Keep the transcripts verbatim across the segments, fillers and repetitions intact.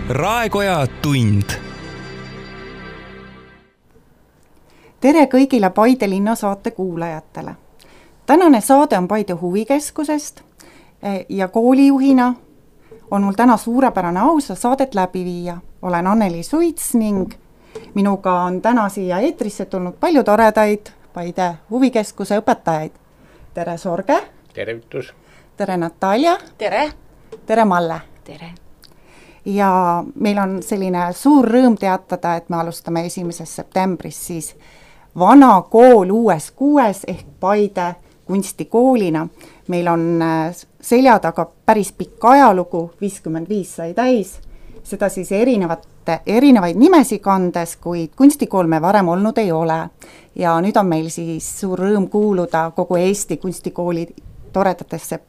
Raekoja tund. Tere kõigile Paide linnasaate kuulajatele. Tänane saade on Paide huvikeskusest ja koolijuhina on mul täna suurepärane au saadet läbi viia. Olen Anneli Suits ning minuga on täna siia eetrisse tulnud palju toredaid Paide huvikeskuse õpetajaid. Tere Sorge. Tervitus. Tere Natalja. Tere. Tere Malle. Tere. Ja meil on selline suur rõõm teatada, et me alustame esimesest septembrist siis vana kool uues kuues ehk Paide kunstikoolina. Meil on selja taga päris pikk ajalugu, viiskümmend viis sai täis, seda siis erinevate, erinevaid nimesi kandes, kuid kunstikool me varem olnud ei ole. Ja nüüd on meil siis suur rõõm kuuluda kogu Eesti kunstikooli toredatesse,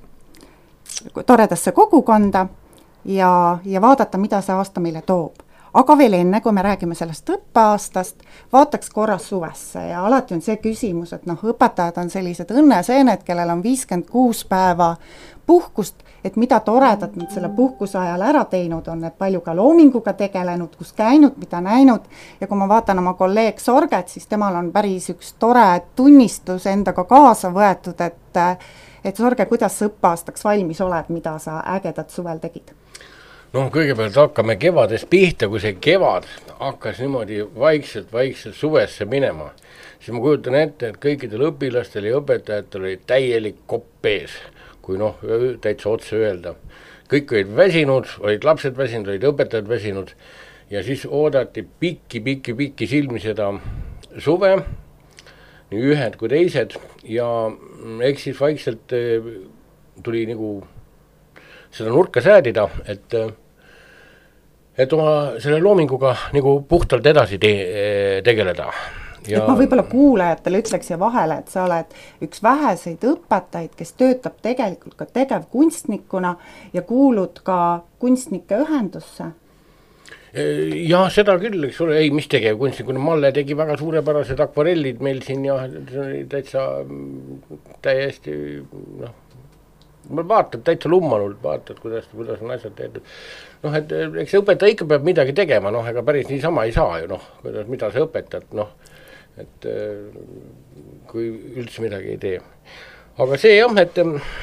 toredasse kogukonda ja, ja vaadata, mida see aasta meile toob. Aga veel enne, kui me räägime sellest õppeaastast, vaataks korra suvesse ja alati on see küsimus, et noh, õpetajad on sellised õnneseened, kellel on viiskümmend kuus päeva puhkust, et mida toredat nad selle puhkuse ajal ära teinud on, et palju ka loominguga tegelenud, kus käinud, mida näinud ja kui ma vaatan oma kolleeg Sorget, siis temal on päris üks tore tunnistus endaga kaasa võetud, et, et Sorge, kuidas sa õppeaastaks valmis oled, mida sa ägedat suvel tegid? No kõigepealt hakkame kevades pihta, kui see kevad hakkas niimoodi vaikselt, vaikselt suvesse minema, siis ma kujutan ette, et kõikidel õpilastel ja õpetajatel oli täielik kopp ees, kui noh, täitsa otse öelda. Kõik olid väsinud, olid lapsed väsinud, olid õpetajad väsinud ja siis oodati pikki, pikki, pikki silmi seda suve, nii ühed kui teised ja eks siis vaikselt tuli nagu seda nurka säädida, et, et oma selle loominguga nagu puhtalt edasi te, tegeleda. Ja et ma võib-olla kuulajatele ütleks ja vahele, et sa oled üks väheseid õpetajaid, kes töötab tegelikult ka tegevkunstnikuna ja kuulud ka kunstnike ühendusse. Ja seda küll, eks ole, ei, mis tegevkunstnikuna, Malle tegi väga suurepärased akvarellid meil siin ja see oli täitsa täiesti, noh, ma vaatad täitsa lummanult, vaatad, kuidas, kuidas on asjad tehtud. Noh, et eks see õpetaja ikka peab midagi tegema, noh, ega päris niisama ei saa ju, noh, kuidas, mida sa õpetad, noh, et kui üldse midagi ei tee. Aga see jah, et,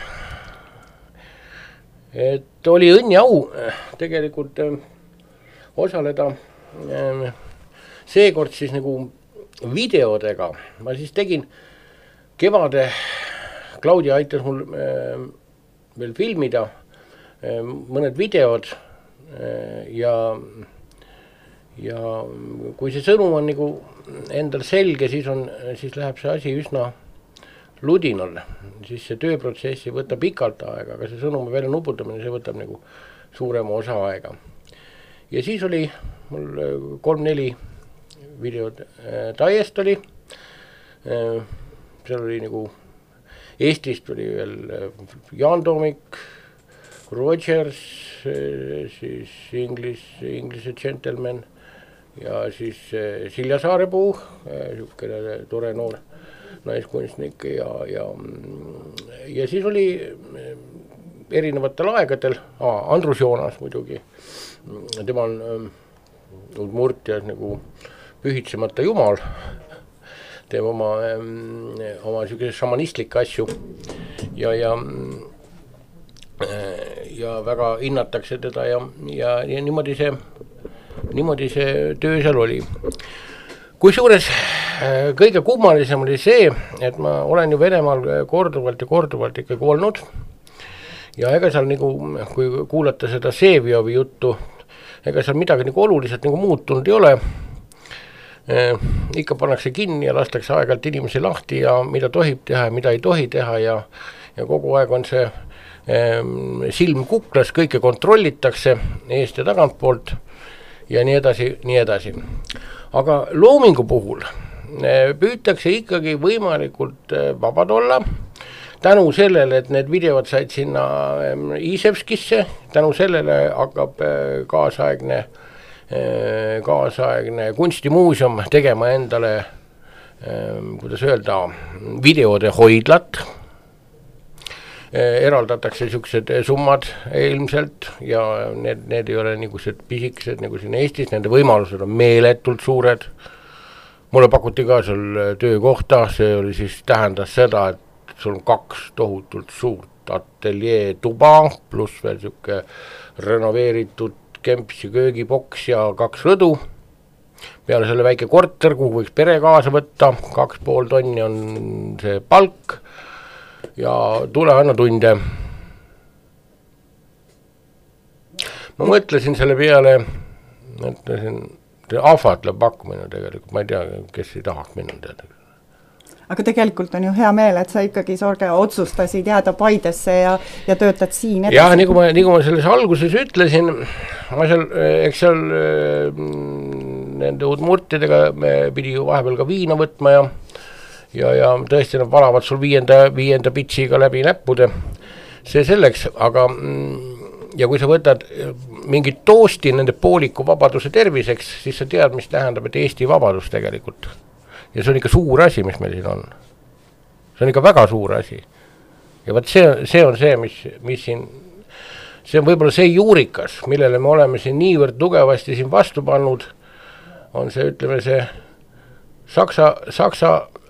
et oli õnn ja au tegelikult osaleda seekord siis nagu videodega. Ma siis tegin kevade, Claudia aitas mul veel filmida mõned videod ja, ja kui see sõnum on nagu endal selge, siis, on, siis läheb see asi üsna ludinal, siis see tööprotsessi võtab pikalt aega, aga see sõnumi välja nuputamine, see võtab nagu suurema osa aega. Ja siis oli mul kolm-neli videod Taiest oli, seal oli nagu Eestist oli veel Jaan Toomik, Rogers, siis Inglis, Inglise Gentleman ja siis Silja Saarepuu, niisugune tore noor naiskunstnik ja, ja, ja siis oli erinevatel aegadel, aa, Andrus Joonas muidugi, tema on Udmurtias nagu pühitsemata jumal, teeb oma, oma niisugune šamanistlikke asju ja, ja, ja väga hinnatakse teda ja, ja, ja niimoodi, see, niimoodi see töö seal oli. Kusjuures kõige kummalisem oli see, et ma olen ju Venemaal korduvalt ja korduvalt ikkagi olnud ja ega seal nagu, kui kuulata seda Sevjovi juttu, ega seal midagi nagu oluliselt nagu muutunud ei ole. Eh, ikka pannakse kinni ja lastakse aegalt inimesi lahti ja mida tohib teha ja mida ei tohi teha ja, ja kogu aeg on see eh, silm kuklas, kõike kontrollitakse eest ja tagant poolt ja nii edasi, nii edasi. Aga loomingu puhul eh, püütakse ikkagi võimalikult eh, vabad olla, tänu sellele, et need videod said sinna eh, Iisevskisse, tänu sellele hakkab eh, kaasaegne kaasaegne kunstimuuseum tegema endale, kuidas öelda, videode hoidlat. eraldatakse niisugused summad ilmselt ja need, need ei ole niisugused pisikesed nagu siin Eestis, nende võimalused on meeletult suured. Mulle pakuti ka seal töökohta, see oli siis tähendas seda, et sul on kaks tohutult suurt ateljee tuba, pluss veel niisugune renoveeritud kemps ja köögiboks ja kaks rõdu. Peale selle väike korter, kuhu võiks pere kaasa võtta, kaks pool tonni on see palk ja tule anna tunde. Ma mõtlesin selle peale, mõtlesin, ahvatlev pakkumine tegelikult, ma ei tea, kes ei tahaks minna teada. Aga tegelikult on ju hea meel, et sa ikkagi Sorge otsustasid jääda Paidesse ja, ja töötad siin edasi. Jah, nagu ma, nagu ma selles alguses ütlesin, ma seal, eks seal nende udmurtidega me pidi ju vahepeal ka viina võtma ja ja, ja tõesti nad valavad sul viienda, viienda pitsiga läbi näppude. See selleks, aga ja kui sa võtad mingit toosti nende pooliku vabaduse terviseks, siis sa tead, mis tähendab, et Eesti vabadus tegelikult. Ja see on ikka suur asi, mis meil siin on. See on ikka väga suur asi. Ja võt see, see on see, mis, mis siin, see on võib-olla see juurikas, millele me oleme siin niivõrd tugevasti siin vastu pannud, on see, ütleme see Saksa, Saksa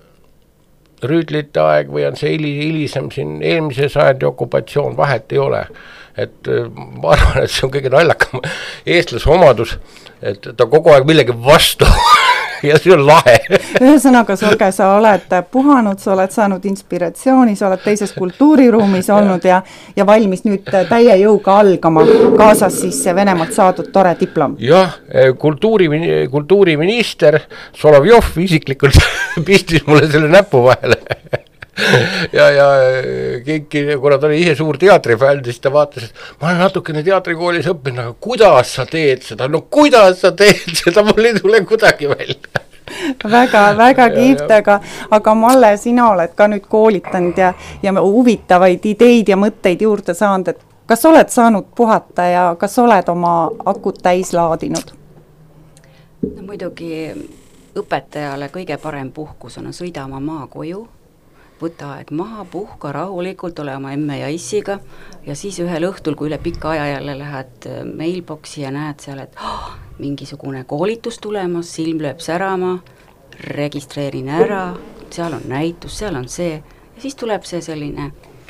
rüütlite aeg või on see hilisem siin eelmise sajandi okupatsioon, vahet ei ole. Et ma arvan, et see on kõige naljakam eestlase omadus, et ta kogu aeg millegi vastu ja see on lahe. Ühesõnaga, Sorge, sa oled puhanud, sa oled saanud inspiratsiooni, sa oled teises kultuuriruumis olnud ja, ja valmis nüüd täie jõuga algama, kaasas siis Venemaalt saadud tore diplom. Jah, kultuuri, kultuuriminister Solovjov isiklikult pistis mulle selle näpu vahele. ja, ja keegi, kuna ta oli ise suur teatrifänd, siis ta vaatas, et ma olen natukene teatrikoolis õppinud, aga kuidas sa teed seda? No kuidas sa teed seda? Mul ei tule kuidagi välja. väga, väga kihvt, aga, aga Malle, sina oled ka nüüd koolitanud ja, ja huvitavaid ideid ja mõtteid juurde saanud, et kas oled saanud puhata ja kas oled oma akut täis laadinud? No, muidugi õpetajale kõige parem puhkus on sõida oma maa koju, võta aeg maha, puhka rahulikult, ole oma emme ja issiga ja siis ühel õhtul, kui üle pika aja jälle lähed mailboxi ja näed seal, et oh, mingisugune koolitus tulemas, silm lööb särama, registreerin ära, seal on näitus, seal on see ja siis tuleb see selline,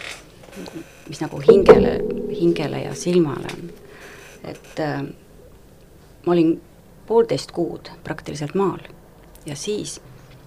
mis nagu hingele, hingele ja silmale on. Et äh, ma olin poolteist kuud praktiliselt maal ja siis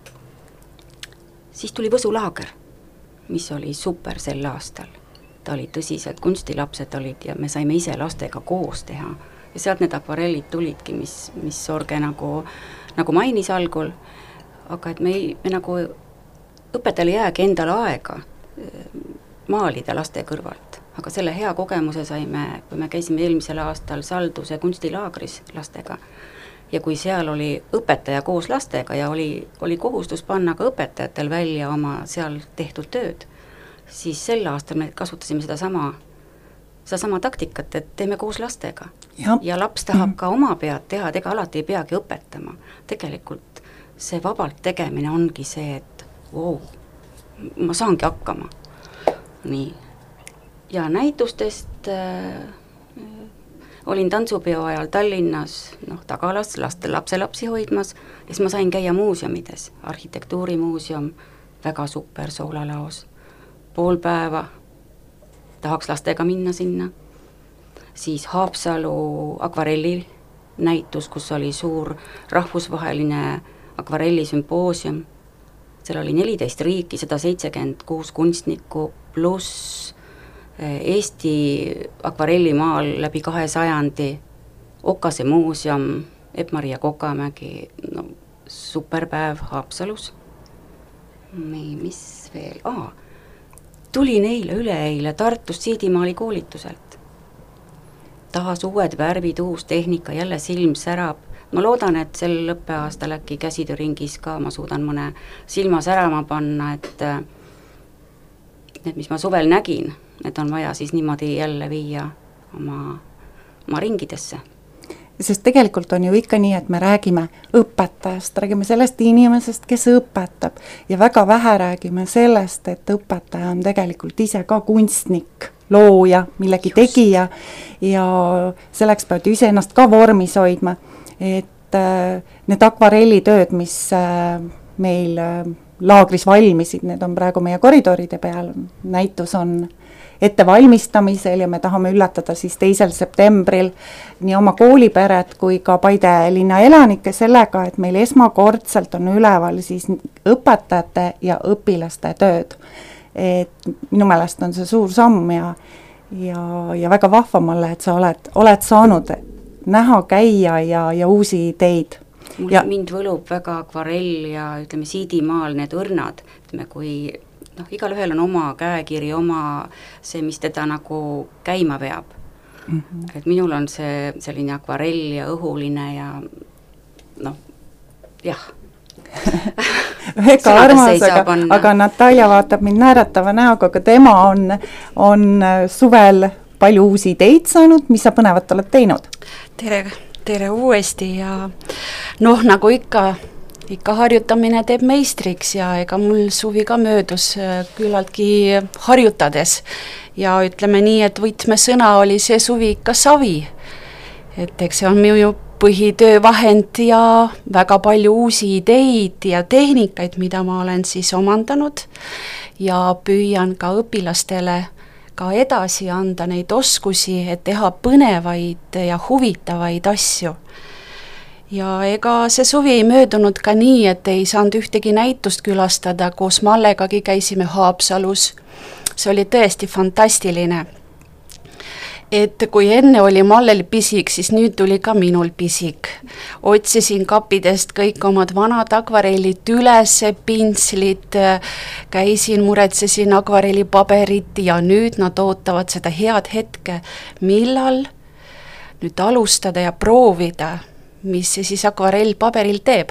Siis tuli Võsulaager, mis oli super sel aastal. Ta oli tõsiselt, kunstilapsed olid ja me saime ise lastega koos teha. Ja sealt need akvarellid tulidki, mis, mis Sorge nagu, nagu mainis algul. Aga et me, ei, me nagu õpetajale jäägi endale aega maalida laste kõrvalt. Aga selle hea kogemuse saime, kui me käisime eelmisel aastal Salduse kunstilaagris lastega. Ja kui seal oli õpetaja koos lastega ja oli, oli kohustus panna ka õpetajatel välja oma seal tehtud tööd, siis sel aastal me kasutasime seda sama, seda sama taktikat, et teeme koos lastega. Ja, ja laps tahab ka oma pead teha, ega alati ei peagi õpetama. Tegelikult see vabalt tegemine ongi see, et wow, ma saangi hakkama. Nii. Ja näitustest äh, olin tantsupeo ajal Tallinnas, noh, tagalas, laste lapselapsi hoidmas, ja siis ma sain käia muuseumides, arhitektuurimuuseum, väga super soolalaos, pool päeva, tahaks lastega minna sinna, siis Haapsalu akvarelli näitus, kus oli suur rahvusvaheline akvarellisümpoosium, seal oli neliteist riiki, sada seitsekümmend kuus kunstnikku, pluss Eesti akvarellimaal läbi kahe sajandi, Okase muuseum, Epp-Maria Kokamägi, no, superpäev Haapsalus. Nii, mis veel? Aa, tulin eile, üleeile Tartust Siidimaali koolituselt. Taas uued värvid, uus tehnika, jälle silm särab. Ma loodan, et sel õppeaastal äkki käsitööringis ka ma suudan mõne silma särama panna, et need, mis ma suvel nägin, et on vaja siis niimoodi jälle viia oma, oma ringidesse. sest tegelikult on ju ikka nii, et me räägime õpetajast, räägime sellest inimesest, kes õpetab ja väga vähe räägime sellest, et õpetaja on tegelikult ise ka kunstnik, looja, millegi Just. tegija ja selleks peavad ju ise ennast ka vormis hoidma, et äh, need akvarellitööd, mis äh, meil äh, laagris valmisid, need on praegu meie koridoride peal, näitus on ettevalmistamisel ja me tahame üllatada siis teisel septembril nii oma kooliperet kui ka Paide linna elanikke sellega, et meil esmakordselt on üleval siis õpetajate ja õpilaste tööd. Et minu meelest on see suur samm ja, ja, ja väga vahva mulle, et sa oled, oled saanud näha, käia ja, ja uusi ideid. Mul, ja mind võlub väga akvarell ja ütleme siidimaal need õrnad, ütleme kui noh, igal ühel on oma käekiri, oma see, mis teda nagu käima veab. Mm-hmm. Et minul on see selline akvarell ja õhuline ja noh, jah. Väga armas, aga, aga Natalja vaatab mind nääratava näoga, aga tema on, on suvel palju uusi ideid saanud, mis sa põnevat oled teinud? Tere, tere uuesti ja noh, nagu ikka ikka harjutamine teeb meistriks ja ega mul suvi ka möödus küllaltki harjutades ja ütleme nii, et võtmesõna oli see suvi ikka savi. Et eks see on minu põhitöövahend ja väga palju uusi ideid ja tehnikaid, mida ma olen siis omandanud ja püüan ka õpilastele ka edasi anda neid oskusi, et teha põnevaid ja huvitavaid asju. Ja ega see suvi ei möödunud ka nii, et ei saanud ühtegi näitust külastada, koos Mallegagi käisime Haapsalus. See oli tõesti fantastiline. Et kui enne oli Mallel pisik, siis nüüd tuli ka minul pisik. Otsisin kapidest kõik omad vanad akvarellid üles, pintslid, käisin, muretsesin akvarellipaberit ja nüüd nad ootavad seda head hetke, millal nüüd alustada ja proovida, mis see siis akvarell paberil teeb.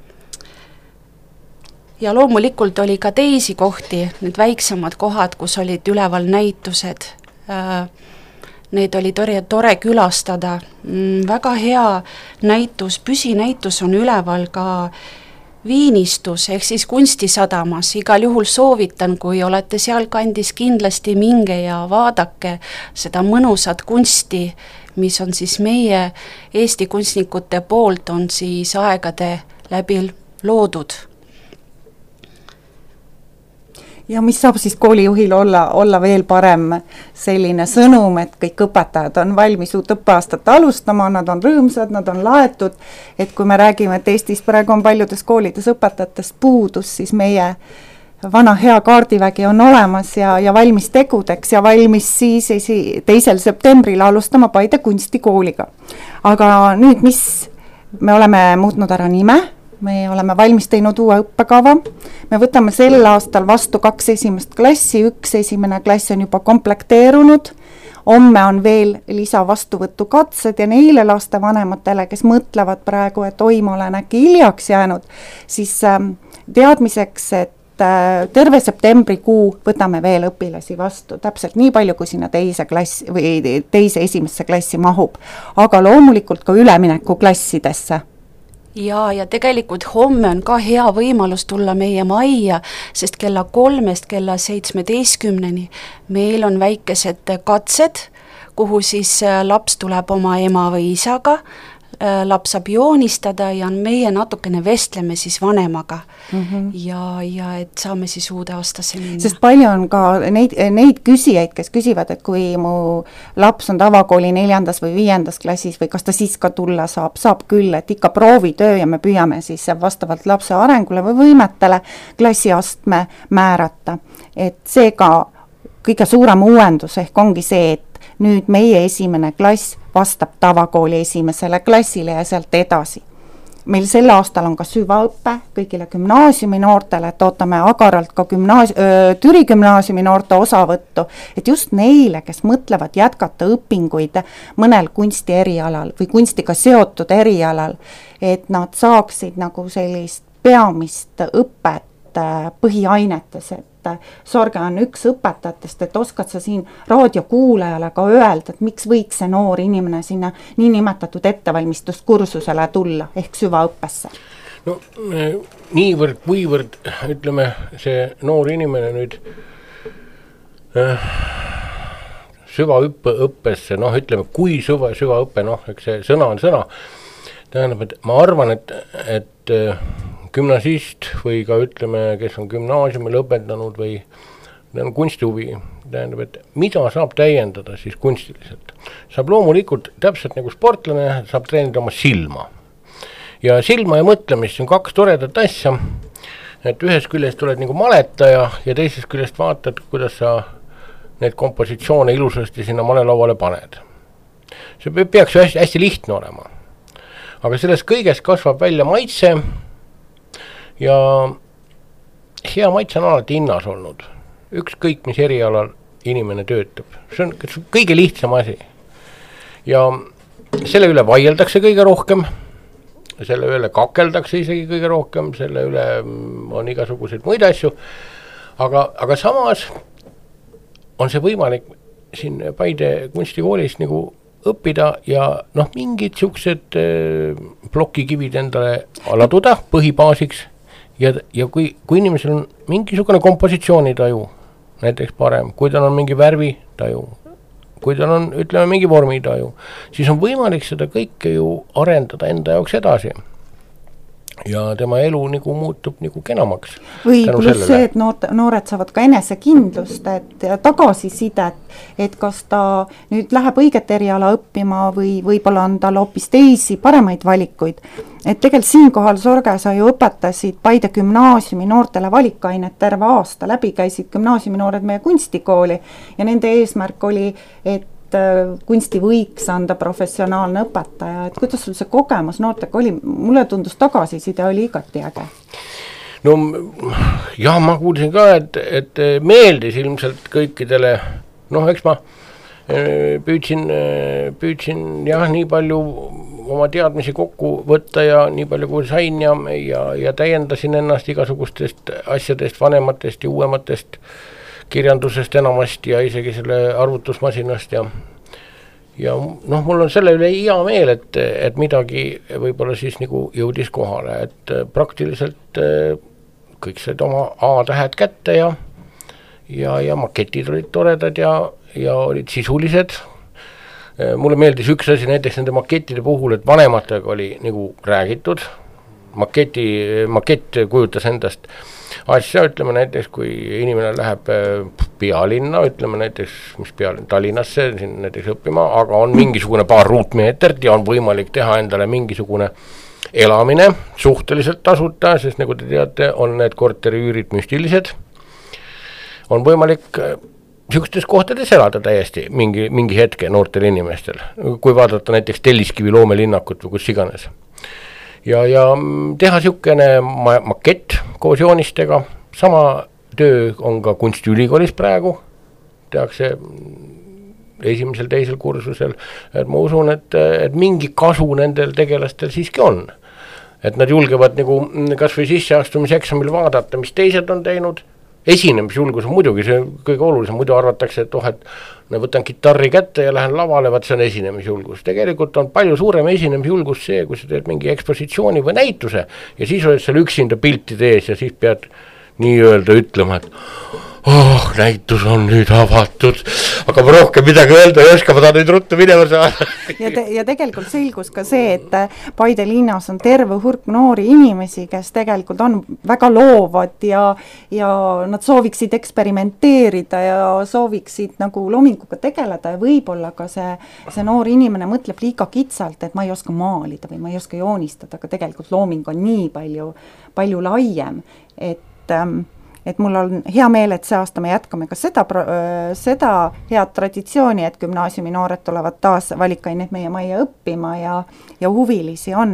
Ja loomulikult oli ka teisi kohti, need väiksemad kohad, kus olid üleval näitused. Need oli tore, tore külastada. Väga hea näitus, püsinäitus on üleval ka Viinistus, ehk siis kunstisadamas. Igal juhul soovitan, kui olete seal kandis, kindlasti minge ja vaadake seda mõnusat kunsti, mis on siis meie Eesti kunstnikute poolt on siis aegade läbi loodud. Ja mis saab siis koolijuhil olla, olla veel parem selline sõnum, et kõik õpetajad on valmis uut õppeaastat alustama, nad on rõõmsad, nad on laetud, et kui me räägime, et Eestis praegu on paljudes koolides õpetajatest puudus, siis meie vana hea kaardivägi on olemas ja, ja valmis tegudeks ja valmis siis esi, teisel septembril alustama Paide kunstikooliga. Aga nüüd, mis me oleme muutnud ära nime, me oleme valmis teinud uue õppekava, me võtame sel aastal vastu kaks esimest klassi, üks esimene klass on juba komplekteerunud, homme on veel lisa vastuvõtu katsed ja neile laste vanematele, kes mõtlevad praegu, et oi, ma olen äkki hiljaks jäänud, siis teadmiseks, et terve septembrikuu võtame veel õpilasi vastu, täpselt nii palju, kui sinna teise klassi või teise esimesse klassi mahub, aga loomulikult ka ülemineku klassidesse. Ja, ja tegelikult homme on ka hea võimalus tulla meie majja, sest kella kolmest kella seitsmeteistkümneni meil on väikesed katsed, kuhu siis laps tuleb oma ema või isaga, laps saab joonistada ja meie natukene vestleme siis vanemaga mm-hmm. ja, ja et saame siis uude aastasse minna. Sest palju on ka neid, neid küsijaid, kes küsivad, et kui mu laps on tavakooli neljandas või viiendas klassis või kas ta siis ka tulla saab, saab küll, et ikka proovitöö ja me püüame siis vastavalt lapse arengule või võimetele klassiastme määrata. Et seega kõige suurem uuendus ehk ongi see, et nüüd meie esimene klass vastab tavakooli esimesele klassile ja sealt edasi. Meil sel aastal on ka süvaõppe kõigile gümnaasiumi noortele, et ootame agaralt ka gümnaasi- öö, Türi gümnaasiumi noorte osavõttu, et just neile, kes mõtlevad jätkata õpinguid mõnel kunsti erialal või kunstiga seotud erialal, et nad saaksid nagu sellist peamist õpet põhiainetes, et Sorge on üks õpetajatest, et oskad sa siin raadiokuulajale ka öelda, et miks võiks see noor inimene sinna niinimetatud ettevalmistuskursusele tulla ehk süvaõppesse? No niivõrd, kuivõrd, ütleme, see noor inimene nüüd äh, süvaõppe õppesse, noh, ütleme, kui süva, süvaõppe, noh, eks see sõna on sõna, tähendab, et ma arvan, et, et gümnasist või ka ütleme, kes on gümnaasiumi lõpetanud või on kunstihuvi, tähendab, et mida saab täiendada siis kunstiliselt. Saab loomulikult täpselt nagu sportlane, saab treenida oma silma. Ja silma ja mõtlemist on kaks toredat asja, et ühest küljest oled nagu maletaja ja teisest küljest vaatad, kuidas sa need kompositsioone ilusasti sinna malelauale paned. See peaks ju hästi, hästi lihtne olema. Aga sellest kõigest kasvab välja maitse ja hea maitse on alati hinnas olnud. Ükskõik, mis erialal inimene töötab. See on kõige lihtsam asi. Ja selle üle vaieldakse kõige rohkem, selle üle kakeldakse isegi kõige rohkem, selle üle on igasuguseid muid asju, aga, aga samas on see võimalik siin Paide kunstikoolis nagu õppida ja noh, mingid siuksed äh, plokikivid endale aladuda põhibaasiks ja, ja kui, kui inimesel on mingisugune kompositsioonitaju, näiteks parem, kui tal on mingi värvitaju, kui tal on, ütleme, mingi vormitaju, siis on võimalik seda kõike ju arendada enda jaoks edasi. Ja tema elu nagu muutub nagu kenamaks. Või pluss see, et noored, noored saavad ka enesekindlust, et tagasisidet, et kas ta nüüd läheb õiget eriala õppima või võib-olla on tal hoopis teisi paremaid valikuid. Et tegelikult siinkohal, Sorge, sa ju õpetasid Paide gümnaasiumi noortele valikainet terve aasta, läbi käisid gümnaasiumi noored meie kunstikooli ja nende eesmärk oli, et kunsti võiks anda professionaalne õpetaja, et kuidas sul see kogemus noortega oli, mulle tundus tagasiside oli igati äge. No jah, ma kuulsin ka, et, et meeldis ilmselt kõikidele, noh, eks ma püüdsin, püüdsin jah, nii palju oma teadmisi kokku võtta ja nii palju kui sain ja, ja, ja täiendasin ennast igasugustest asjadest, vanematest ja uuematest kirjandusest enamasti ja isegi selle arvutusmasinast ja ja noh, mul on selle üle hea meel, et, et midagi võib-olla siis nagu jõudis kohale, et praktiliselt kõik said oma A-tähed kätte ja ja, ja maketid olid toredad ja, ja olid sisulised. Mulle meeldis üks asi näiteks nende maketide puhul, et vanematega oli nagu räägitud, maketi, makett kujutas endast asja, ütleme näiteks, kui inimene läheb pealinna, ütleme näiteks, mis pealinn, Tallinnasse siin näiteks õppima, aga on mingisugune paar ruutmeetert ja on võimalik teha endale mingisugune elamine suhteliselt tasuta, sest nagu te teate, on need korteriüürid müstilised. On võimalik niisugustes kohtades elada täiesti mingi, mingi hetke noortel inimestel, kui vaadata näiteks Telliskivi loomelinnakut või kus iganes. Ja, ja teha siukene makett koos joonistega, sama töö on ka kunstiülikoolis praegu, tehakse esimesel, teisel kursusel, et ma usun, et, et mingi kasu nendel tegelastel siiski on. Et nad julgevad nagu kas või sisseastumiseksamil vaadata, mis teised on teinud, esinemisjulgus on muidugi see kõige olulisem, muidu arvatakse, et oh, et võtan kitarri kätte ja lähen lavale, vaat see on esinemisjulgus. Tegelikult on palju suurem esinemisjulgus see, kui sa teed mingi ekspositsiooni või näituse ja siis oled seal üksinda piltide ees ja siis pead nii öelda ütlema, et oh, näitus on nüüd avatud, aga ma rohkem midagi öelda ei oska, ma tahan nüüd ruttu minema saada. ja, te, ja tegelikult selgus ka see, et Paide linnas on terve hulk noori inimesi, kes tegelikult on väga loovad ja, ja nad sooviksid eksperimenteerida ja sooviksid nagu loominguga tegeleda ja võib-olla ka see, see noor inimene mõtleb liiga kitsalt, et ma ei oska maalida või ma ei oska joonistada, aga tegelikult looming on nii palju, palju laiem, et et mul on hea meel, et see aasta me jätkame ka seda, seda head traditsiooni, et gümnaasiumi noored tulevad taas valikaineid meie majja õppima ja, ja huvilisi on.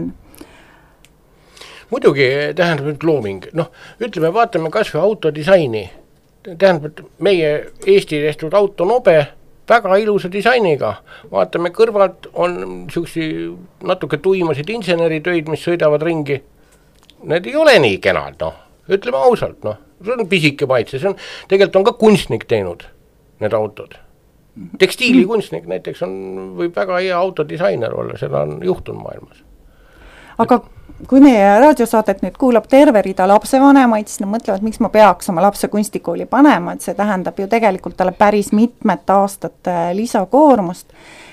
Muidugi tähendab nüüd looming, noh, ütleme, vaatame kas või autodisaini, tähendab, et meie Eesti tehtud autonobe väga ilusa disainiga, vaatame kõrvalt on siuksi natuke tuimasid inseneritöid, mis sõidavad ringi, need ei ole nii kenad, noh. ütleme ausalt, noh, see on pisike maitse, see on, tegelikult on ka kunstnik teinud need autod. Tekstiilikunstnik näiteks on, võib väga hea autodisainer olla, seda on juhtunud maailmas. Aga kui meie raadiosaadet nüüd kuulab terve rida lapsevanemaid, siis nad mõtlevad, miks ma peaks oma lapse kunstikooli panema, et see tähendab ju tegelikult talle päris mitmet aastat lisakoormust,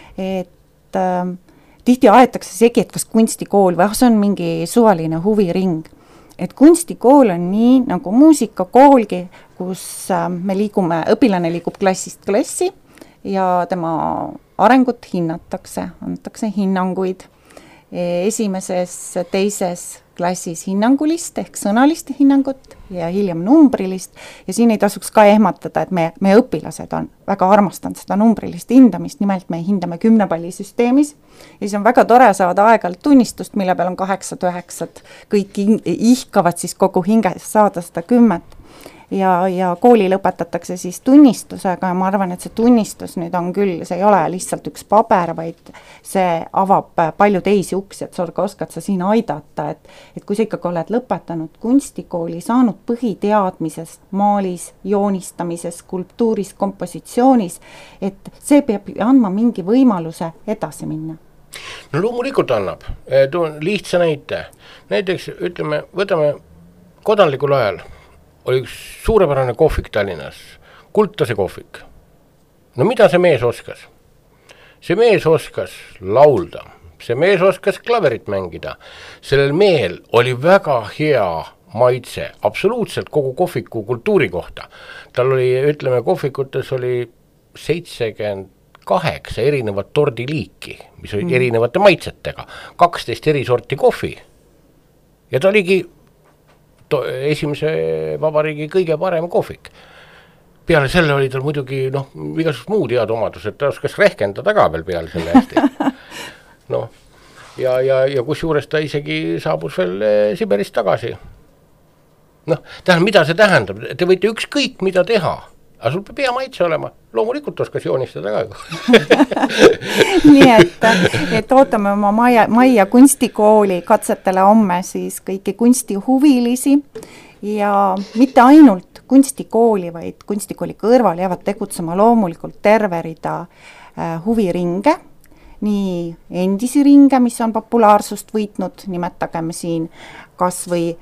et äh, tihti aetakse segi, et kas kunstikool või see on mingi suvaline huviring. Et kunstikool on nii nagu muusikakoolgi, kus äh, me liigume, õpilane liigub klassist klassi ja tema arengut hinnatakse, antakse hinnanguid. Esimeses, teises klassis hinnangulist ehk sõnalist hinnangut ja hiljem numbrilist ja siin ei tasuks ka ehmatada, et me, me õpilased on väga armastanud seda numbrilist hindamist, nimelt me hindame kümnepallisüsteemis ja siis on väga tore saada aeg-ajalt tunnistust, mille peal on kaheksad, üheksad, kõik ihkavad siis kogu hinges saada seda kümmet. Ja, ja kooli lõpetatakse siis tunnistusega ja ma arvan, et see tunnistus nüüd on küll, see ei ole lihtsalt üks paber, vaid see avab palju teisi uksi, et Sorga, oskad sa siin aidata, et, et kui sa ikkagi oled lõpetanud kunstikooli, saanud põhiteadmisest maalis, joonistamises, skulptuuris, kompositsioonis, et see peab andma mingi võimaluse edasi minna. No loomulikult annab, toon lihtsa näite, näiteks ütleme, võtame kodanlikul ajal, oli üks suurepärane kohvik Tallinnas, Kultase kohvik. No mida see mees oskas? See mees oskas laulda, see mees oskas klaverit mängida, sellel mehel oli väga hea maitse, absoluutselt kogu kohviku kultuuri kohta. Tal oli, ütleme, kohvikutes oli seitsekümmend kaheksa erinevat tordiliiki, mis olid mm. erinevate maitsetega, kaksteist eri sorti kohvi. Ja ta oligi esimese vabariigi kõige parem kohvik. Peale selle oli tal muidugi noh, igasugused muud head omadused, ta oskas rehkendada ka veel peale selle hästi. No, ja, ja, ja kus juures ta isegi saabus veel Siberist tagasi. Noh, tähendab, mida see tähendab? Te võite ükskõik mida teha, aga sul peab hea maitse olema. Loomulikult oskas joonistada ka. Nii et, et ootame oma Maia, Maia kunstikooli katsetele homme siis kõiki kunstihuvilisi ja mitte ainult kunstikooli, vaid kunstikooli kõrval jäävad tegutsema loomulikult terve rida äh, huviringe, nii endisi ringe, mis on populaarsust võitnud, nimetagem siin kas või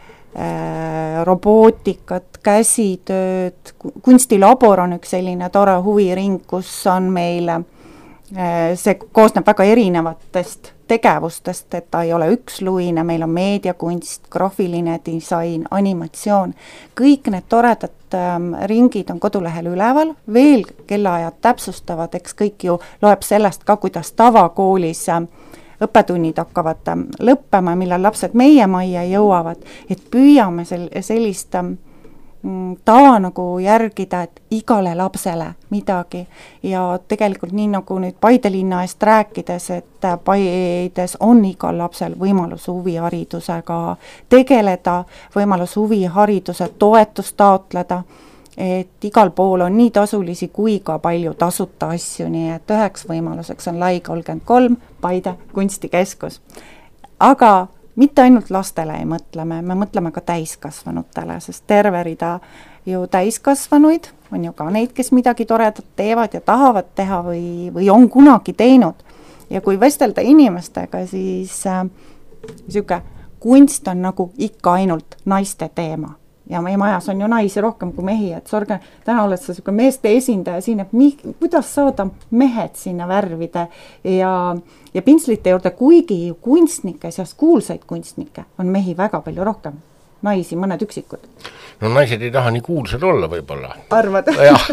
robootikat, käsitööd, kunstilabor on üks selline tore huviring, kus on meil, see koosneb väga erinevatest tegevustest, et ta ei ole üksluine, meil on meediakunst, graafiline disain, animatsioon, kõik need toredad ringid on kodulehel üleval, veel kellaajad täpsustavad, eks kõik ju loeb sellest ka, kuidas tavakoolis õppetunnid hakkavad lõppema, millal lapsed meie majja jõuavad, et püüame sel- sellist mm, tava nagu järgida, et igale lapsele midagi ja tegelikult nii nagu nüüd Paide linna eest rääkides, et Paides on igal lapsel võimalus huviharidusega tegeleda, võimalus huvihariduse toetust taotleda, et igal pool on nii tasulisi kui ka palju tasuta asju, nii et üheks võimaluseks on Lai kolmkümmend kolm Paide kunstikeskus. Aga mitte ainult lastele ei mõtleme, me mõtleme ka täiskasvanutele, sest terve rida ju täiskasvanuid, on ju ka neid, kes midagi toredat teevad ja tahavad teha või, või on kunagi teinud. Ja kui vestelda inimestega, siis äh, siuke kunst on nagu ikka ainult naiste teema. Ja meie majas on ju naisi rohkem kui mehi, et Sorge, täna oled sa siuke meeste esindaja siin, et mi, kuidas saada mehed sinna värvida ja, ja pintslite juurde, kuigi kunstnike seas kuulsaid kunstnikke on mehi väga palju rohkem, naisi mõned üksikud. No naised ei taha nii kuulsad olla võib-olla. Arvad? Jah.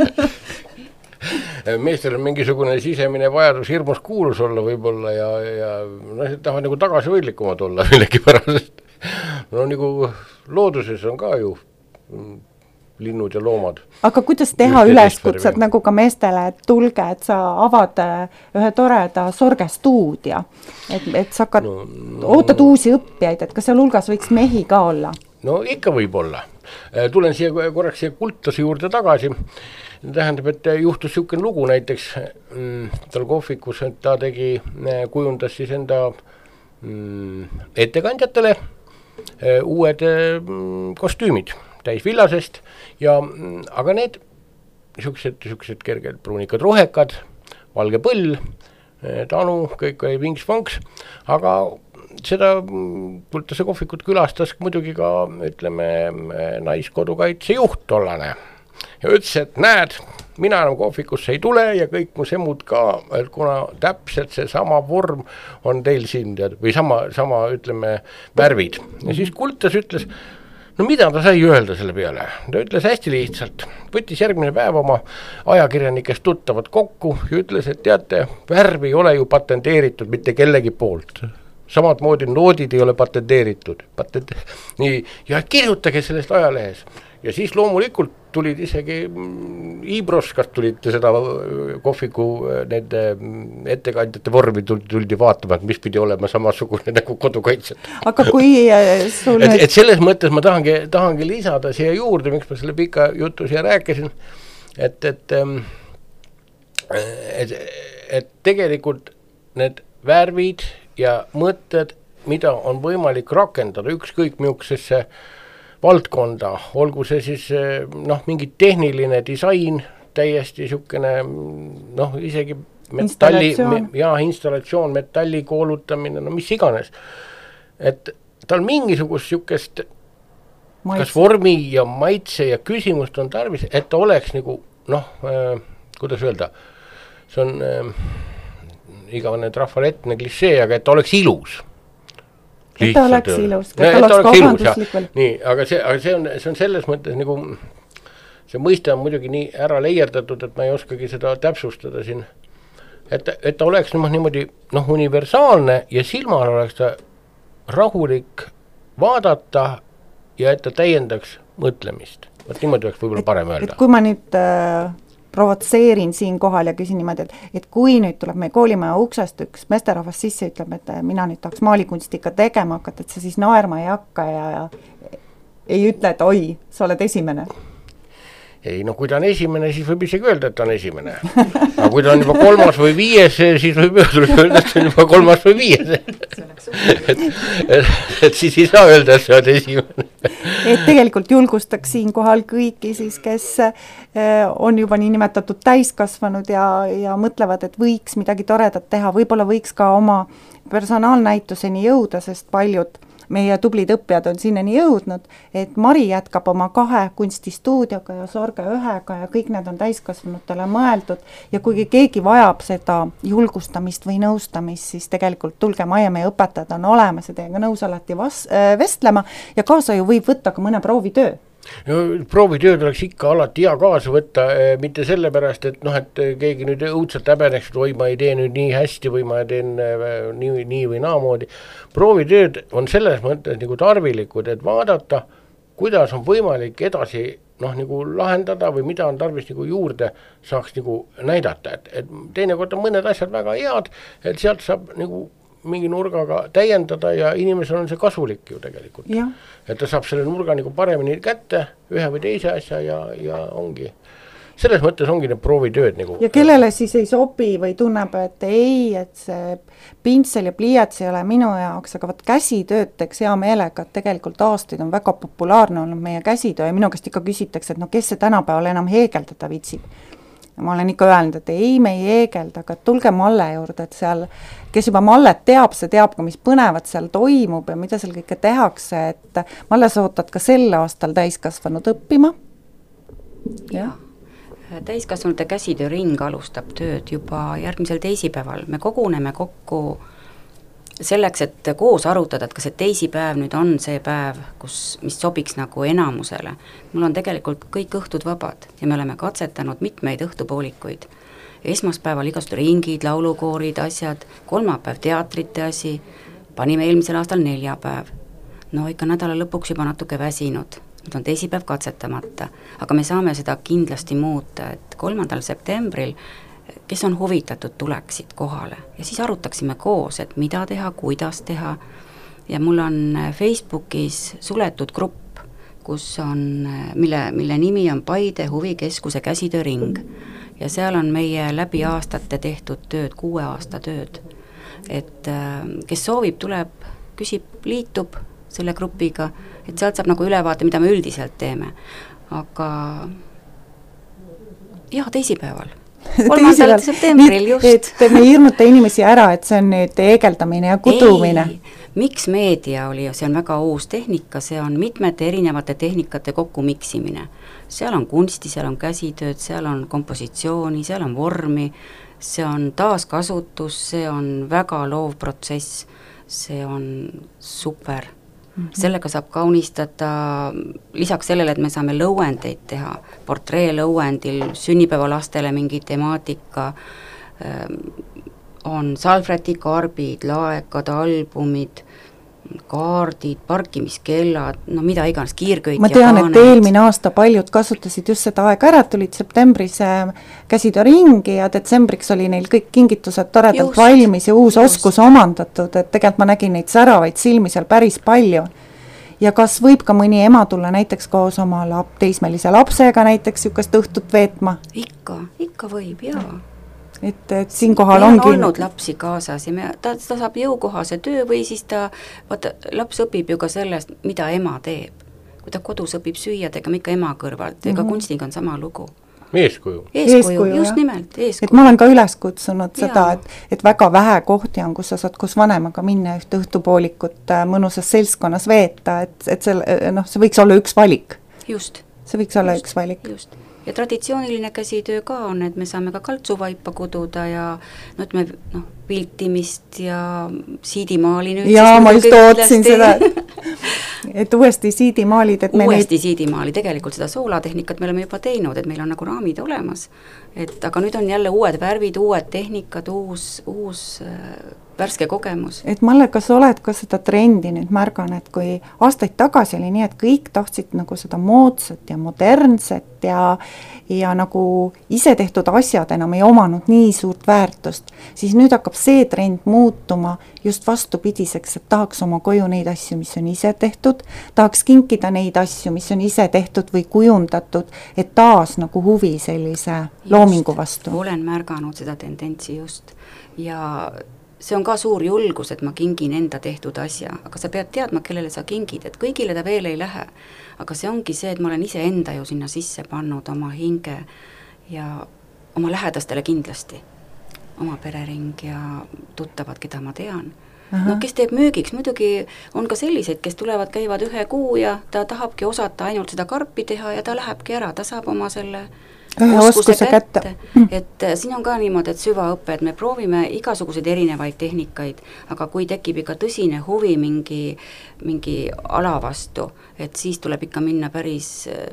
Meestel on mingisugune sisemine vajadus hirmus kuulus olla võib-olla ja, ja naised tahavad nagu tagasihoidlikumad olla millegi pärast. No nagu looduses on ka ju linnud ja loomad. Aga kuidas teha üleskutsed nagu ka meestele, et tulge, et sa avad ühe toreda Sorge stuudia, et, et sa hakkad, no, no, ootad uusi õppijaid, et kas seal hulgas võiks mehi ka olla? No ikka võib olla. Tulen siia korraks siia Kultase juurde tagasi. Tähendab, et juhtus siukene lugu näiteks mm, tal kohvikus, et ta tegi, kujundas siis enda mm, ettekandjatele uued kostüümid täis villasest ja aga need niisugused, niisugused kerged pruunikad rohekad, valge põll, tanu, kõik oli vinks-vonks, aga seda Kultase kohvikut külastas muidugi ka, ütleme, naiskodukaitse juht tollane. Ja ütles, et näed, mina enam kohvikusse ei tule ja kõik mu semmud ka, et kuna täpselt see sama vorm on teil siin, või sama, sama ütleme, värvid. Ja siis Kultas ütles, no mida ta sai öelda selle peale? Ta ütles hästi lihtsalt, võttis järgmine päev oma ajakirjanikest tuttavad kokku ja ütles, et teate, värv ei ole ju patenteeritud mitte kellegi poolt. Samad moodi noodid ei ole patenteeritud. Patent... Nii, ja kirjutage sellest ajalehes. Ja siis loomulikult tulid isegi Ibros, kas tulid seda kohviku nende ettekandjate vormi tuldi, tuldi vaatama, et mis pidi olema samasugune nagu kodukaitset. Aga kui sul et, et selles mõttes ma tahangi, tahangi lisada siia juurde, miks ma selle pika jutu siia rääkisin, et, et, et, et tegelikult need värvid ja mõtted, mida on võimalik rakendada ükskõik miuksesse valdkonda, olgu see siis noh, mingi tehniline disain, täiesti niisugune noh, isegi metalli, me, ja, installatsioon, metalli koolutamine, no mis iganes. Et tal mingisugust niisugust kas vormi ja maitse ja küsimust on tarvis, et ta oleks nagu noh, äh, kuidas öelda, see on äh, igavene trafaletne klišee, aga et ta oleks ilus. Et ta oleks ilus, et ta oleks kaubanduslikul. Nii, aga see, aga see on, see on selles mõttes nagu, see mõiste on muidugi nii ära leierdatud, et ma ei oskagi seda täpsustada siin. Et, et ta oleks niimoodi noh, universaalne ja silmal oleks ta rahulik vaadata ja et ta täiendaks mõtlemist. Võt niimoodi oleks võib-olla parem öelda. Et kui ma nüüd äh, provotseerin siin kohal ja küsin niimoodi, et, et kui nüüd tuleb meie koolimaja uksest üks meesterahvas sisse, ütleb, et mina nüüd tahaks maalikunstiga tegema hakata, et sa siis naerma ei hakka ja, ja ei ütle, et oi, sa oled esimene. Ei, no kui ta on esimene, siis võib isegi öelda, et ta on esimene. Aga kui ta on juba kolmas või viies, siis võib öelda, et ta on juba kolmas või viies. et, et, et siis ei saa öelda, et sa oled esimene. Et tegelikult julgustaks siin kohal kõiki siis, kes on juba nii nimetatud täiskasvanud ja, ja mõtlevad, et võiks midagi toredat teha, võib-olla võiks ka oma personaalnäituseni jõuda, sest paljud meie tublid õppijad on sinnani jõudnud, et Mari jätkab oma kahe kunstistuudioga ja Sorge ühega ja kõik need on täiskasvanutele mõeldud ja kuigi keegi vajab seda julgustamist või nõustamist, siis tegelikult tulge majja, meie õpetajad on olemas ja teiega nõus alati vas- äh, vestlema ja kaasa ju võib võtta ka mõne proovitöö. No, proovitööd oleks ikka alati hea kaasa võtta, mitte sellepärast, et noh, et keegi nüüd õudselt häbeneks, et oi, ma ei tee nüüd nii hästi või ma teen nii, nii või naamoodi. Proovitööd on selles mõttes nagu tarvilikud, et vaadata, kuidas on võimalik edasi noh, nagu lahendada või mida on tarvis nagu juurde saaks nagu näidata. Et, et teinekord on mõned asjad väga head, et sealt saab nagu mingi nurgaga täiendada ja inimesel on see kasulik ju tegelikult. Ja. Et ta saab selle nurga nagu paremini kätte, ühe või teise asja ja, ja ongi. Selles mõttes ongi need proovitööd nagu. Ja kellele siis ei sobi või tunneb, et ei, et see pintsel ja pliiats ei ole minu jaoks, aga võt käsitööd teeks hea meelega, et tegelikult aastaid on väga populaarne olnud meie käsitöö ja minu käest ikka küsitakse, et no kes see tänapäeval enam heegeldada vitsib. Ma olen ikka öelnud, et ei, me ei heegelda, aga tulge Malle juurde, et seal, kes juba Mallet teab, see teab ka, mis põnevat seal toimub ja mida seal kõike tehakse, et Malle sa ootad ka sel aastal täiskasvanud õppima. Ja. Täiskasvanute käsitööring alustab tööd juba järgmisel teisipäeval. Me koguneme kokku selleks, et koos arutada, et kas see teisipäev nüüd on see päev, kus, mis sobiks nagu enamusele. Mul on tegelikult kõik õhtud vabad ja me oleme katsetanud mitmeid õhtupoolikuid. Esmaspäeval igast ringid, laulukoorid, asjad, kolmapäev teatrite asi, panime eelmisel aastal neljapäev. No ikka nädala lõpuks juba natuke väsinud, nüüd on teisipäev katsetamata, aga me saame seda kindlasti muuta, et kolmandal septembril kes on huvitatud, tuleksid kohale ja siis arutaksime koos, et mida teha, kuidas teha ja mul on Facebookis suletud grupp, kus on, mille, mille nimi on Paide huvikeskuse käsitööring ja seal on meie läbi aastate tehtud tööd, kuue aasta tööd, et kes soovib, tuleb, küsib, liitub, selle grupiga, et sealt saab nagu ülevaate, mida me üldiselt teeme. Aga jah, teisipäeval. kolmandal septembril just. Et me hirmuta inimesi ära, et see on nüüd eegeldamine ja kudumine. Ei, miks meedia oli, see on väga uus tehnika, see on mitmete erinevate tehnikate kokku miksimine. Seal on kunsti, seal on käsitööd, seal on kompositsiooni, seal on vormi, see on taaskasutus, see on väga loov protsess, see on super. Mm-hmm. Sellega saab kaunistada, lisaks sellele, et me saame lõuendeid teha, portreelõuendil, sünnipäevalastele mingi temaatika, on salvrätikarbid, laekad, albumid, kaardid, parkimiskellad, no mida iganes, kiirköit ma tean, et eelmine aasta paljud kasutasid just seda aega ära, tulid septembris käsitöö ringi ja detsembriks oli neil kõik kingitused toredalt just, valmis ja uus just. Oskus omandatud, et tegelikult ma nägin neid säravaid silmi seal päris palju. Ja kas võib ka mõni ema tulla näiteks koos oma lap, teismelise lapsega näiteks sükast õhtut veetma? Ikka, ikka võib, jaa. Et, et siinkohal meil on ongi olnud lapsi kaasas ja me, ta, ta saab jõukohase töö või siis ta, vaata, laps õpib ju ka sellest, mida ema teeb. Kui ta kodus õpib süüa tegema ikka ema kõrvalt, ega mm-hmm. kunstiga on sama lugu. Eeskuju. Eeskuju, eeskuju just jah. Nimelt, eeskuju. Et ma olen ka üles kutsunud seda, et, et väga vähe kohti on, kus sa saad koos vanemaga minna ühte õhtupoolikut mõnusas seltskonnas veeta, et, et see, noh, see võiks olla üks valik. Just. See võiks olla just, üks valik. Just. Ja traditsiooniline käsitöö ka on, et me saame ka kaltsuvaipa kududa ja no, et me no, piltimist ja siidimaali nüüd. Jaa, ma just ootsin seda, et uuesti siidimaalid. Et uuesti neid... siidimaali, tegelikult seda soolatehnikat me oleme juba teinud, et meil on nagu raamid olemas. Et, aga nüüd on jälle uued värvid, uued tehnikad, uus, uus äh, värske kogemus. Et Malle, kas oled ka seda trendi nüüd märgan, et kui aastaid tagasi oli nii, et kõik tahtsid nagu seda moodsat ja modernset ja, ja nagu ise tehtud asjad enam ei omanud nii suurt väärtust, siis nüüd hakkab see trend muutuma just vastupidiseks, et tahaks oma koju neid asju, mis on ise tehtud, tahaks kinkida neid asju, mis on ise tehtud või kujundatud, et taas nagu huvi sellise just, loomingu vastu. Olen märganud seda tendentsi just ja see on ka suur julgus, et ma kingin enda tehtud asja, aga sa pead teadma, kellele sa kingid, et kõigile ta veel ei lähe. Aga see ongi see, et ma olen ise enda ju sinna sisse pannud oma hinge ja oma lähedastele kindlasti. Oma perering ja tuttavad, keda ma tean. Aha. No kes teeb müügiks, muidugi on ka selliseid, kes tulevad, käivad ühe kuu ja ta tahabki osata ainult seda karpi teha ja ta lähebki ära, ta saab oma selle ühe oskuse, oskuse kätte. kätte. Et siin on ka niimoodi, et süvaõpe, et me proovime igasuguseid erinevaid tehnikaid, aga kui tekib ikka tõsine huvi mingi, mingi ala vastu, et siis tuleb ikka minna päris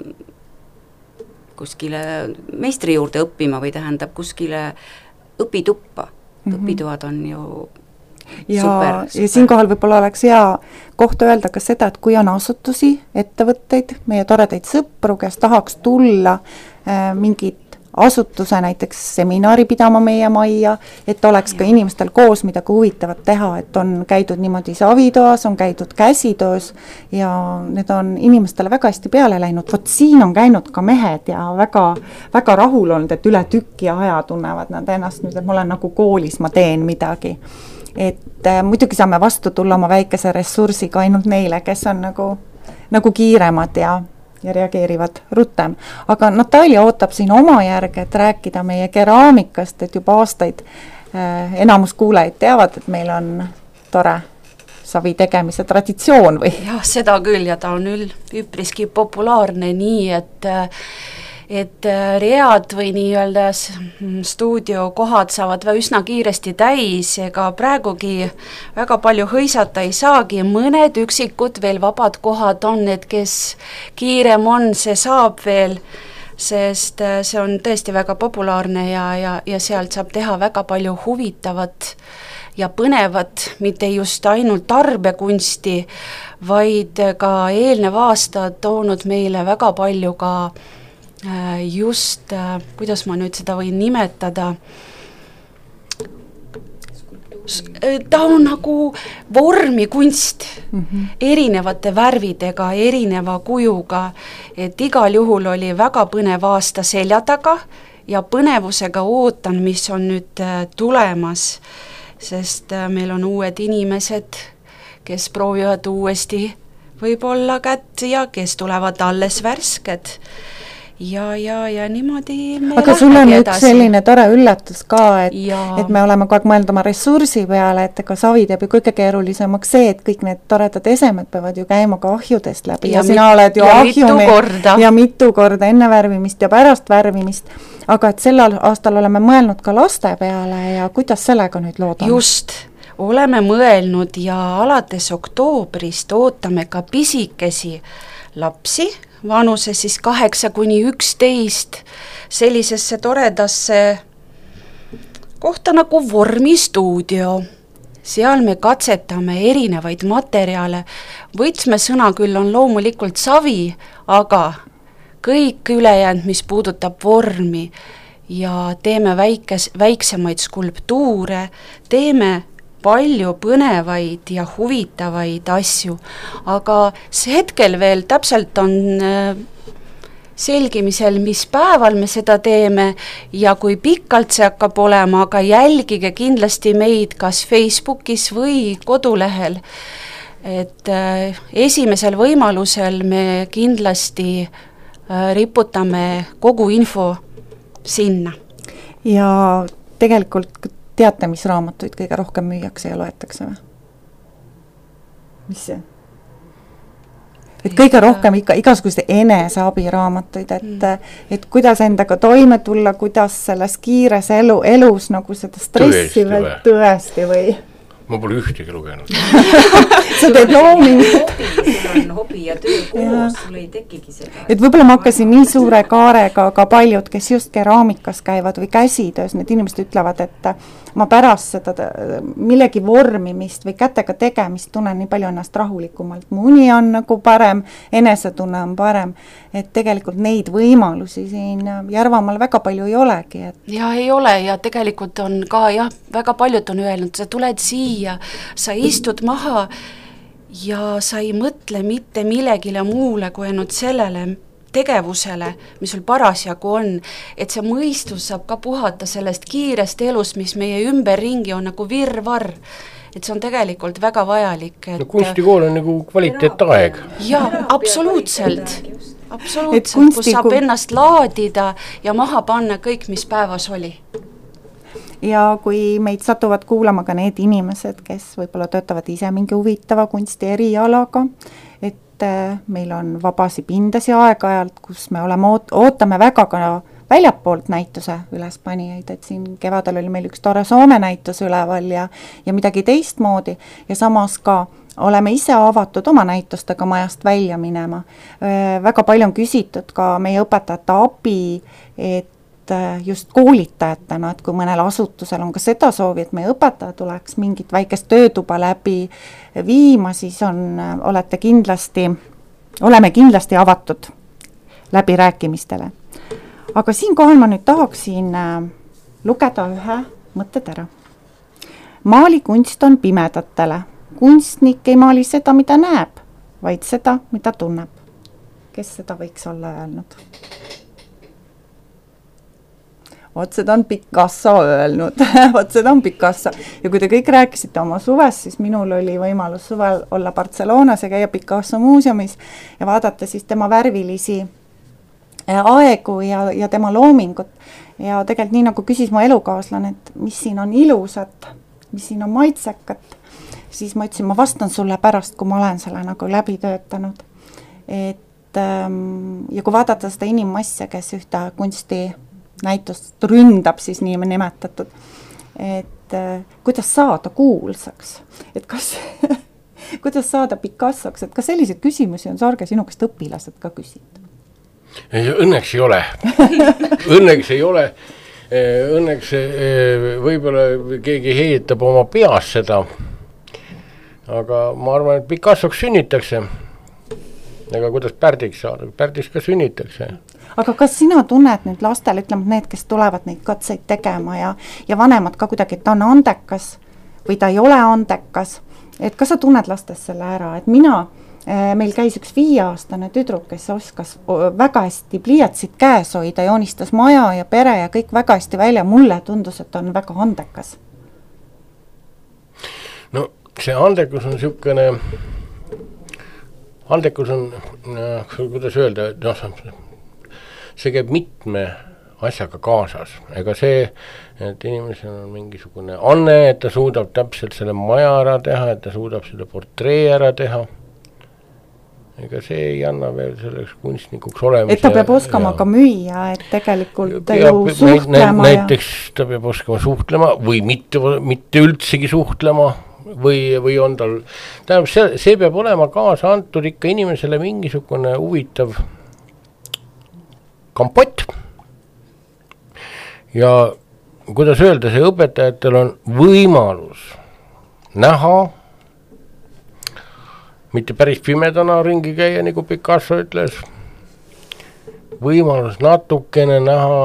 kuskile meistri juurde õppima või tähendab kuskile õpituppa. Mm-hmm. Õpitoad on ju ja, super, super. Ja siinkohal võib-olla oleks hea koht öelda ka seda, et kui on asutusi, ettevõtteid, meie toredaid sõpru, kes tahaks tulla äh, mingit asutuse näiteks seminari pidama meie majja, et oleks ja. Ka inimestel koos midagi huvitavat teha, et on käidud niimoodi savitoas, on käidud käsitöös ja need on inimestele väga hästi peale läinud. Vot siin on käinud ka mehed ja väga, väga rahul olnud, et üle tüki aja tunnevad nad ennast nüüd, et ma olen nagu koolis, ma teen midagi. Et äh, muidugi saame vastu tulla oma väikese ressursiga ainult neile, kes on nagu, nagu kiiremad ja ja reageerivad rutem. Aga Natalja ootab siin oma järge, et rääkida meie keraamikast, et juba aastaid äh, enamus kuulajaid teavad, et meil on tore savi tegemise traditsioon või? Jah, seda küll ja ta on üld, üpriski populaarne nii, et et read või nii-öelda stuudiokohad saavad üsna kiiresti täis, ega praegugi väga palju hõisata ei saagi, mõned üksikud veel vabad kohad on, et kes kiirem on, see saab veel, sest see on tõesti väga populaarne ja, ja, ja sealt saab teha väga palju huvitavat ja põnevat, mitte just ainult tarbekunsti, vaid ka eelnev aasta toonud meile väga palju ka just, kuidas ma nüüd seda võin nimetada, ta on nagu vormikunst, mm-hmm. erinevate värvidega, erineva kujuga, et igal juhul oli väga põnev aasta selja taga ja põnevusega ootan, mis on nüüd tulemas, sest meil on uued inimesed, kes proovivad uuesti võib-olla kätt ja kes tulevad alles värsked. Ja, ja, ja niimoodi me aga sul on edasi. Üks selline tore üllatus ka, et, ja. et me oleme kogu aeg mõelnud oma ressursi peale, et ega savi teeb ju kõige keerulisemaks see, et kõik need toredad esemed peavad ju käima ka ahjudest läbi ja, ja sina oled ju ahjume ja mitu korda enne värvimist ja pärast värvimist, aga et sellel aastal oleme mõelnud ka laste peale ja kuidas sellega nüüd lood on? Just, oleme mõelnud ja alates oktoobrist ootame ka pisikesi lapsi, vanuse siis kaheksa kuni üksteist sellisesse toredasse kohta nagu vormistuudio. Seal me katsetame erinevaid materjale. Võtmesõna küll on loomulikult savi, aga kõik ülejäänud, mis puudutab vormi ja teeme väikes, väiksemaid skulptuure, teeme palju põnevaid ja huvitavaid asju, aga see hetkel veel täpselt on selgimisel, mis päeval me seda teeme ja kui pikalt see hakkab olema, aga jälgige kindlasti meid kas Facebookis või kodulehel, et esimesel võimalusel me kindlasti riputame kogu info sinna. Ja tegelikult teate, mis raamatuid kõige rohkem müüakse ja loetakse või? Mis see? Et kõige rohkem ikka igasuguste eneseabiraamatuid, et, mm. et kuidas endaga toime tulla, kuidas selles kiires elu, elus nagu seda stressi tõesti või tõesti või? Ma pole ühtegi lugenud. Sa teed loomi. Sul on hobi ja töö koos, sul ei tekigi seda. Et võib-olla ma hakkasin nii suure kaarega, aga paljud, kes just keraamikas käivad või käsitöös, need inimesed ütlevad, et ma pärast seda millegi vormimist või kätega tegemist tunnen nii palju ennast rahulikumalt. Mu uni on nagu parem, enesetunne on parem, et tegelikult neid võimalusi siin Järvamaal väga palju ei olegi. Et... Ja ei ole ja tegelikult on ka jah, väga paljud on öelnud, sa tuled siia, sa istud maha ja sa ei mõtle mitte millegile muule kui ainult sellele tegevusele, mis sul parasjagu on, et see mõistus saab ka puhata sellest kiirest elust, mis meie ümberringi on nagu virvarr, et see on tegelikult väga vajalik. Et... No kunstikool on nagu kvaliteetaeg. Jaa, absoluutselt, absoluutselt, kunstiku... kus saab ennast laadida ja maha panna kõik, mis päevas oli. Ja kui meid satuvad kuulama ka need inimesed, kes võib-olla töötavad ise mingi huvitava kunsti erialaga, et meil on vabasi pindasi aeg-ajalt, kus me oleme oot- ootame väga ka väljapoolt näituse ülespanijaid, et siin kevadel oli meil üks tore Soome näitus üleval ja, ja midagi teistmoodi ja samas ka oleme ise avatud oma näitustega majast välja minema. Väga palju on küsitud ka meie õpetajate abi, et just koolitajatena, et kui mõnel asutusel on ka seda soovi, et meie õpetaja tuleks mingit väikest töötuba läbi viima, siis on, olete kindlasti, oleme kindlasti avatud läbirääkimistele. Aga siinkohal ma nüüd tahaksin lugeda ühe mõttetera. Maalikunst on pimedatele. Kunstnik ei maali seda, mida näeb, vaid seda, mida tunneb. Kes seda võiks olla öelnud? Vot seda on Picasso öelnud, vot seda on Picasso. Ja kui te kõik rääkisite oma suves, siis minul oli võimalus suvel olla Barcelonas ja käia Picasso muuseumis ja vaadata siis tema värvilisi aegu ja, ja tema loomingut. Ja tegelikult nii nagu küsis mu elukaaslane, et mis siin on ilusat, mis siin on maitsekat, siis ma ütlesin, ma vastan sulle pärast, kui ma olen selle nagu läbi töötanud. Et, ja kui vaadata seda inimmassia, kes ühte kunsti näitust ründab siis nii nimetatud, et äh, kuidas saada kuulsaks, et kas kuidas saada Picassoks, et kas selliseid küsimusi on Sarge sinu käest õpilased ka küsinud? Õnneks ei ole. Õnneks ei ole. Õnneks võib-olla keegi heitab oma peas seda, aga ma arvan, et Picassoks sünnitakse. Aga kuidas Pärdiks saada? Pärdiks ka sünnitakse. Aga kas sina tunned nüüd lastel, ütleme need, kes tulevad neid katseid tegema ja, ja vanemad ka kuidagi, et ta on andekas või ta ei ole andekas, et kas sa tunned lastes selle ära, et mina, meil käis üks viieaastane tüdruk, kes oskas väga hästi pliiatsid käes hoida, joonistas maja ja pere ja kõik väga hästi välja, mulle tundus, et ta on väga andekas. No see andekus on niisugune andekus on, kuidas öelda, noh, see käib mitme asjaga kaasas, ega see, et inimesel on mingisugune anne, et ta suudab täpselt selle maja ära teha, et ta suudab selle portree ära teha, ega see ei anna veel selleks kunstnikuks olemise. Et ta peab oskama ja, ka müüa, et tegelikult ja, ju suhtlema. Näiteks ja... ta peab oskama suhtlema või mitte, mitte üldsegi suhtlema või, või on tal, tähendab, see, see peab olema kaasa antud ikka inimesele mingisugune huvitav kampott. Ja kuidas öelda, see õpetajatel on võimalus näha, mitte päris pimedana ringi käia, nagu Picasso ütles, võimalus natukene näha,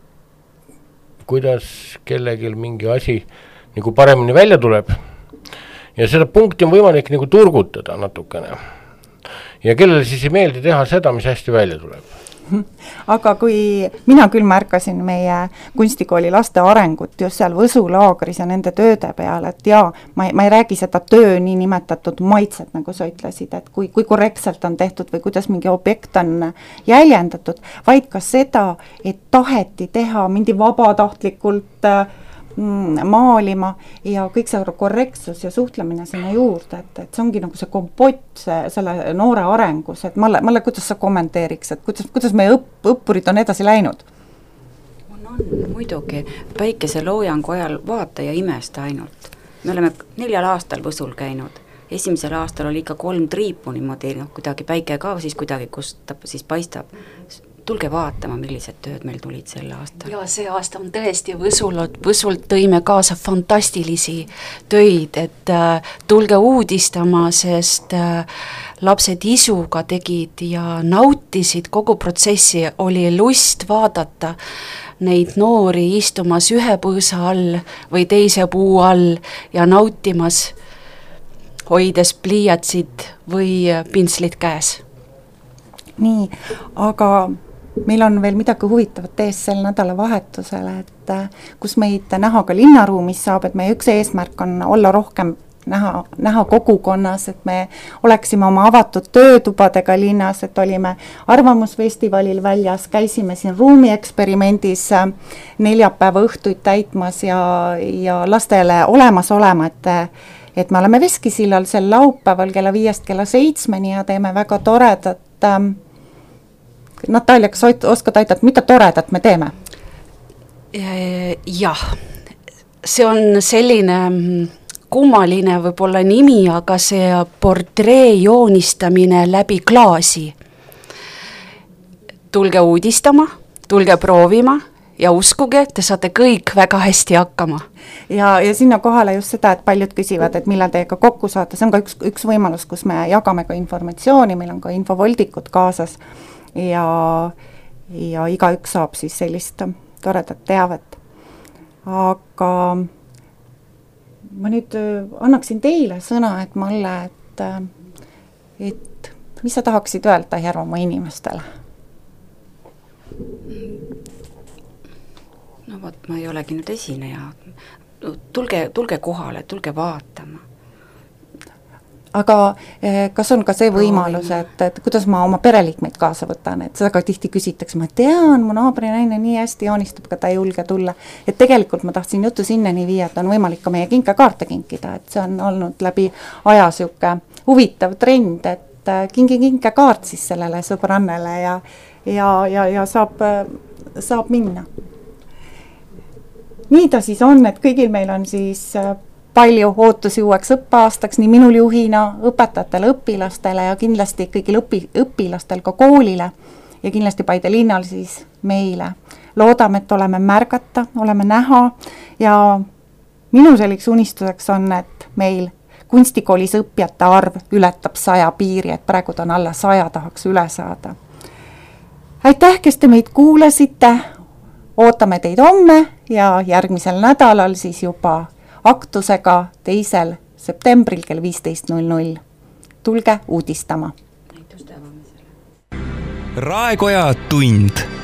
kuidas kellelgi mingi asi nagu paremini välja tuleb. Ja seda punkti on võimalik nagu turgutada natukene. Ja kellele siis ei meeldi teha seda, mis hästi välja tuleb. Aga kui mina küll märkasin meie kunstikooli laste arengut just seal Võsu laagris ja nende tööde peale, et jaa, ma ei, ma ei räägi seda töö nii nimetatud maitset, nagu sa ütlesid, et kui, kui korrektselt on tehtud või kuidas mingi objekt on jäljendatud, vaid ka seda, et taheti teha, mindi vabatahtlikult maalima ja kõik see korrektsus ja suhtlemine sinna juurde, et, et see ongi nagu see kompott see, selle noore arengus, et Malle, Malle, kuidas sa kommenteeriks, et kuidas, kuidas meie õpp, õppurid on edasi läinud? On, on muidugi, päikeseloojangu ajal vaata ja imesta ainult. Me oleme neljal aastal Võsul käinud. Esimesel aastal oli ikka kolm triipu niimoodi, no, kuidagi päike ka, siis kuidagi kustab, siis paistab. Tulge vaatama, millised tööd meil tulid sel aastal. Ja see aasta on tõesti Võsult, Võsult tõime kaasa fantastilisi töid, et äh, tulge uudistama, sest äh, lapsed isuga tegid ja nautisid kogu protsessi, oli lust vaadata neid noori istumas ühe põõsa all või teise puu all ja nautimas, hoides pliiatsid või pinslid käes. Nii, aga meil on veel midagi huvitavat ees sel nädalavahetusele, et kus meid näha ka linnaruumis saab, et meie üks eesmärk on olla rohkem näha, näha kogukonnas, et me oleksime oma avatud töötubadega linnas, et olime arvamusfestivalil väljas, käisime siin ruumieksperimendis neljapäeva õhtuid täitmas ja, ja lastele olemas olema, et et me oleme Veskisillal sel laupäeval kella viiest kella seitsmeni ja teeme väga toredat ähm, Natalja, kas oskad aidata, mida toredat me teeme? Jah, see on selline kummaline võib-olla nimi, aga see portree joonistamine läbi klaasi. Tulge uudistama, tulge proovima ja uskuge, te saate kõik väga hästi hakkama. Ja, ja sinna kohale just seda, et paljud küsivad, et millal teiega kokku saata, see on ka üks, üks võimalus, kus me jagame ka informatsiooni, meil on ka infovoldikud kaasas, ja, ja igaüks saab siis sellist toredat teavet. Aga ma nüüd annaksin teile sõna, et Malle, et, et mis sa tahaksid öelda Järvamaa inimestele? No vot, ma ei olegi nüüd esineja. Tulge, tulge kohale, tulge vaatama. Aga kas on ka see võimalus, et, et kuidas ma oma pereliikmeid kaasa võtan, et seda ka tihti küsitakse, ma tean, mu naabrinaine nii hästi joonistab, ka ta ei julge tulla. Et tegelikult ma tahtsin jutu sinnani viia, et on võimalik ka meie kinkekaarte kinkida, et see on olnud läbi aja siuke huvitav trend, et kingi kinkekaart siis sellele sõbrannele ja, ja, ja, ja saab, saab minna. Nii ta siis on, et kõigil meil on siis palju ootusi uueks õppeaastaks, nii minul juhina, õpetajatele, õpilastele ja kindlasti kõigil õpi, õpilastel ka koolile ja kindlasti Paide linnal siis meile. Loodame, et oleme märgata, oleme näha ja minu selliks unistuseks on, et meil kunstikoolis õppijate arv ületab saja piiri, et praegu ta on alla saja, tahaks üle saada. Aitäh, kes te meid kuulasite, ootame teid homme ja järgmisel nädalal siis juba aktusega teisel septembril kell viisteist null null. Tulge uudistama. Raekoja tund.